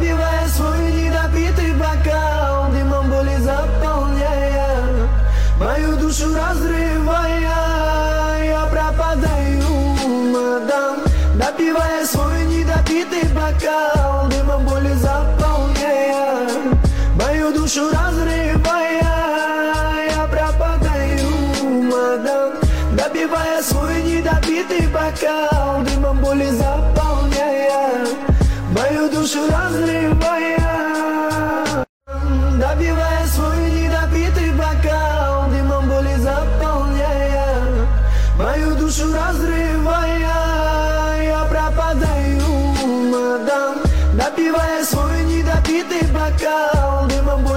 допивая свой недопитый бокал, дымом боли заполняя, мою душу разрывая, я пропадаю, мадам. Допивая свой недопитый бокал, дымом боли заполняя, мою душу разрывая, я пропадаю, мадам. Допивая свой недопитый бокал, дымом боли заполняя, мою душу разрывая. Допивая свой недопитый бокал, дымом боли заполняя, мою душу разрывая, я пропадаю, мадам. Допивая свой недопитый бокал, дымом боли